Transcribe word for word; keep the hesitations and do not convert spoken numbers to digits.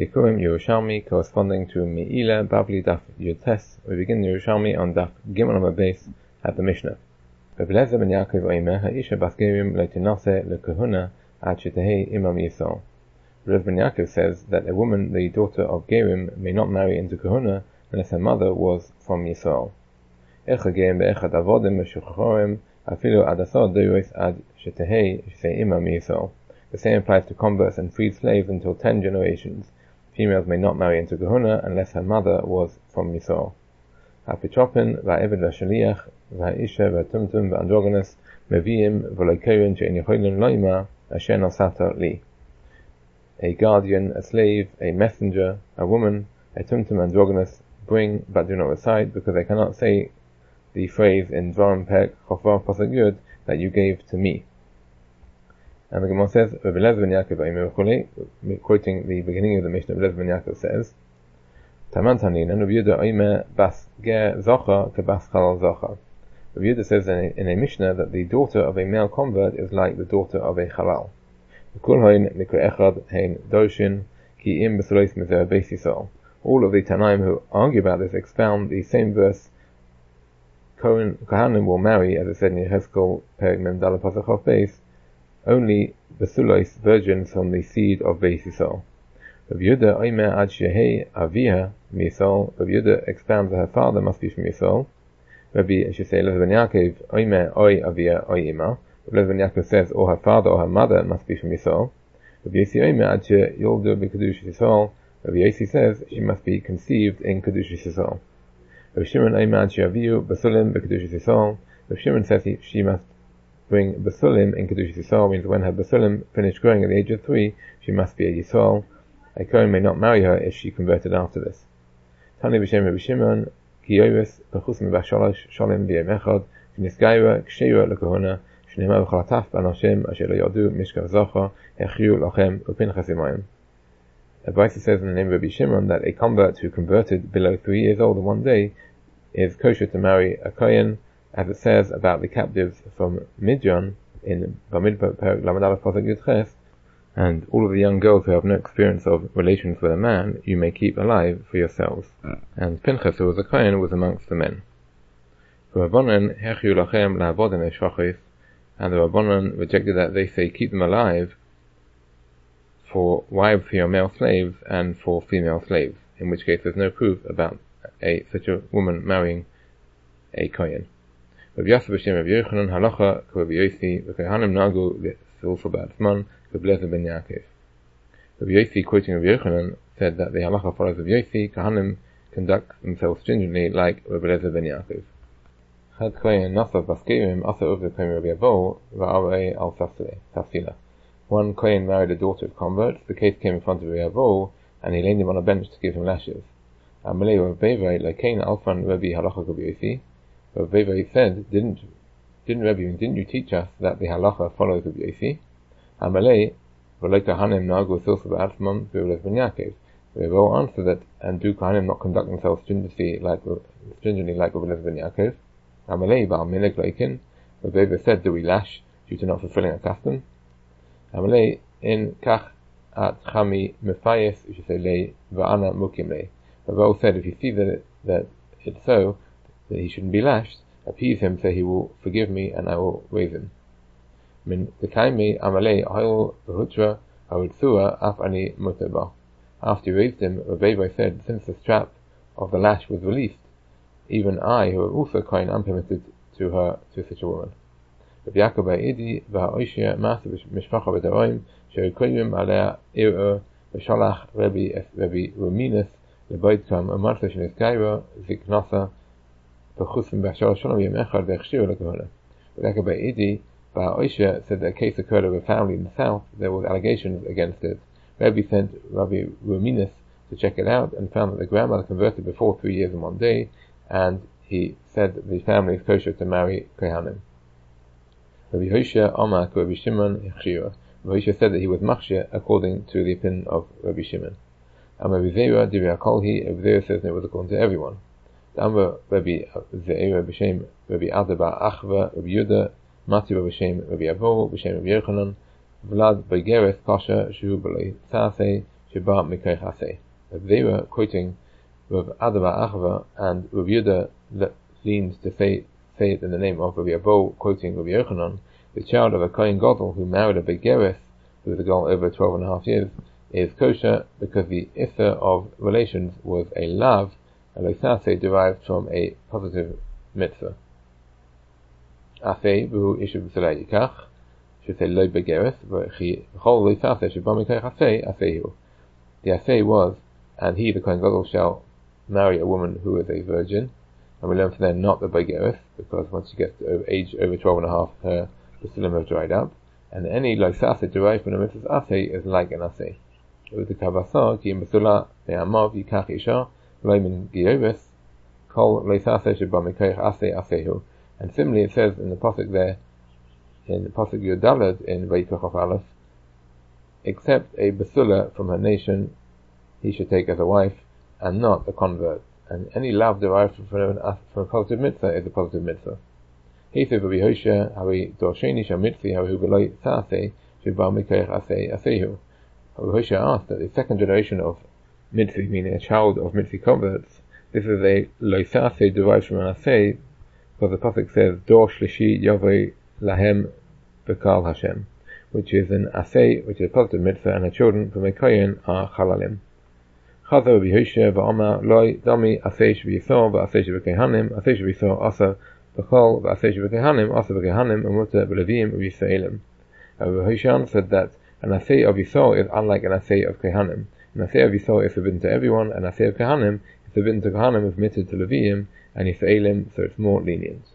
Bikurim Yerushalmi corresponding to Me'ila Bavli Daf Yudtes. We begin Yerushalmi on Daf Gimel Amud Beis at the Mishnah. Rabbi Eliezer ben Yaakov Oimer Ha'isha Bas Gerim Lo Tinaseh LeKahuna Ad Shetehei Imam Yisrael. Rabbi ben Yaakov says that a woman, the daughter of Gerim, may not marry into Kahuna unless her mother was from Yisrael. Echa Gerim be'echad avodim meshuchorim afilu ad asod doyos ad Shetehei Shetehei Imam Yisrael. The same applies to converts and freed slaves until ten generations. Females may not marry into Kahuna unless her mother was from Yisrael. Ha'pichopin va'eved v'shaliach v'ha'isha v'tumtum v'androgonus meviim v'loikerin she'en yecholim loima asher nosata li. A guardian, a slave, a messenger, a woman, a tumtum androgonus bring but do not recite, because they cannot say the phrase in Dvarim Perek Chofar Pasuk Yud that you gave to me. And the Gemara says, Rabbi Eliezer ben Yaakov, quoting the beginning of the Mishnah, Rabbi Eliezer ben Yaakov says, Taman Tanin, and Rabbi Yehuda Oimer bas ger zocha ke bas chalal zocha. Rabbi Yehuda says in a, in a Mishnah that the daughter of a male convert is like the daughter of a chalal. All of the Tanaim who argue about this expound the same verse. Kohanim will marry, as it said in Yechezkel Perek Mem Daled Pasuk Chof Beis, only Besulos, virgins from the seed of Beis Yisrael. Rabbi Yehuda Oimer ad shehei avia miyisrael. Rabbi Yehuda expounds that her father must be from Yisrael. Rabbi, I should say, Eliezer ben Yaakov Oimer oi avia oi ima. Rabbi ben Yaakov says, or her father or her mother must be from Yisrael. Rabbi Yossi Oimer ad sheyoldu b'kedush Yisrael. Rabbi Yossi says she must be conceived in kedush Yisrael. Rabbi Shimon Oimer ad sheyaviu basulim b'kedush Yisrael. Rabbi Shimon says he, she must bring basulim in kedush Yisrael, means when her basulim finish growing at the age of three, she must be a Yisrael. A Kohen may not marry her if she converted after this. Tani b'shem Rabbi Shimon ki yovis b'chusim b'shalosh shalim b'yom echad v'nisgaira ksheira l'kahuna shnehema v'chalataf b'anoshim asher lo yadu mishkav zocha hechiu lachem u'pinchas imayim. Abaisa says in the name of Rabbi Shimon that a convert who converted below three years old in one day is kosher to marry a Kohen, as it says about the captives from Midian in Bamidbar Perek Lamed Aleph Pasuk Yud Ches. And all of the young girls who have no experience of relations with a man, you may keep alive for yourselves. And Pinchas, who was a Kohen, was amongst the men. And the Rabbanan rejected that. They say keep them alive for wives who are male slaves and for female slaves, in which case there's no proof about a such a woman marrying a Kohen. Rabbi Yasser b'shem Rabbi Yochanan halacha k'Rabbi Yossi v'kohanim nagu l'silfa ba'atzman Rabbi Eliezer ben Yaakov. Rabbi Yossi, quoting Rabbi Yochanan, said that the halacha follows Rabbi Yossi. Kohanim conduct themselves stringently like Rabbi Eliezer ben Yaakov. Had Kohen nasav bas gerim asa uv l'kohen Rabbi Abo v'arei al safsila. One Kohen married a daughter of converts. The case came in front of Rabbi Abo, and he laid him on a bench to give him lashes. Amalei Rabbi Bevei l'kein alfan Rabbi halacha Rabbi Yossi. Rabbi Bevei said, didn't didn't Rabbi, didn't you teach us that the halacha follows Rabbi Yossi? Amalei v'lo kohanim nagu silsa ba'atzmam Rabbi Eliezer ben Yaakov. Rabbi Abo answered that, and do kohanim not conduct themselves stringently like stringently like Rabbi Eliezer ben Yaakov? Amalei ba'al minig loikin. Rabbi Bevei said, do we lash due to not fulfilling a custom? Amalei in kach at chami mefayes, you should say lei va'ana mukim lei. Rabbi Abo said, if you see that it, that it's so, that he shouldn't be lashed, appease him, so he will forgive me and I will raise him. Min v'kaimi amalei ahil v'hutra ha'utzua af ani muteba. After he raised him, Rabbi Bevei said, since the strap of the lash was released, even I, who am also Kohen, am permitted to her, to such a woman. Rabbi Yaakov Ba'idi v'ha'oshia masa mishpacha b'daroim she'ikoyim alea ir'ur v'shalach Rabbi Rabbi Ruminus l'boitkam amarta she'nizgaira ziknasa v'chusim b'ashar shalom yom echad v'echshir l'kohana. Rabbi Yaakov Ba'idi v'ha'oshia said that a case occurred of a family in the south. There was allegations against it. Rabbi sent Rabbi Ruminus to check it out and found that the grandmother converted before three years in one day, and he said that the family is kosher to marry Kohanim. Rabbi Hoshea Omar Rabbi Shimon Hechshira. Rabbi Hoshea said that he was machshir according to the opinion of Rabbi Shimon. And Rabbi Zeira Divya Kolhi, Rabbi Zeira says it was according to everyone. The Amr Rabbi Zeira B'Shem Rabbi Adaba Achva Rabbi Yudah Mati B'Shem Rabbi Avo B'Shem Rabbi Yochanan Vlad B'Geres Pasha Shu B'Lei Tzasei sheba mikoich asay. They were quoting Rav Adava Achava, and Rav Yehuda leans to say say it in the name of Rav Yabo, quoting Rav Yochanan, the child of a Kohen Gadol who married a Begeres, who was a girl over twelve and a half years, is kosher because the issa of relations was a lav, and loisase derived from a positive mitzvah. Asay v'hu ishu b'salei yikach, should say lo Begeres, v'chi v'chol loisase sheba mikoich asay asayu. The asay was, and he, the Kohen Gadol, shall marry a woman who is a virgin, and we learn from there not the Begeres, because once she gets to age over twelve and a half, her basilim have dried up, and any loisase derived from the mitzvah's asay is like an asay. With the Kabasah, ki imbasula ne'amav yikach isha loimin giyovis kol loisase sheba mikoich asay asehu. And similarly it says in the pasuk there, in the pasuk Yudalad in Vayikach Aleph, except a basula from her nation he should take as a wife, and not a convert. And any love derived from, from, from a positive mitzvah is a positive mitzvah. He said, Rabbi Hoshea, Havi Dorsheni Shal Mitzvi, Havi Hubaloi Sase, Sheba Mikoich Asei Asehu. Rabbi Hoshea asked that the second generation of Mitzvi, meaning a child of Mitzvi converts, this is a Loisase derived from an Asei, because the pasuk says, Dor Shlishi Yavoi Lahem Bekal Hashem, which is an Asei, which is a positive mitzvah, and her children from a Kohen are Chalalim. Chazav Rabbi Hoshea v'Amar Loi Dami Asei Sheb'Yisor v'Asei Sheb'Kehanim Asei Sheb'Yisor Asa B'Chol v'Asei Sheb'Kehanim Asa B'Kehanim Umuta B'Levim V'Yisraelim. Rabbi Hoshea said that an Asei of Yisor is unlike an Asei of Kehanim. An Asei of Yisor is forbidden to everyone, and an Asei of Kehanim is forbidden to Kehanim, is permitted to Levim and Yisraelim, so it's more lenient.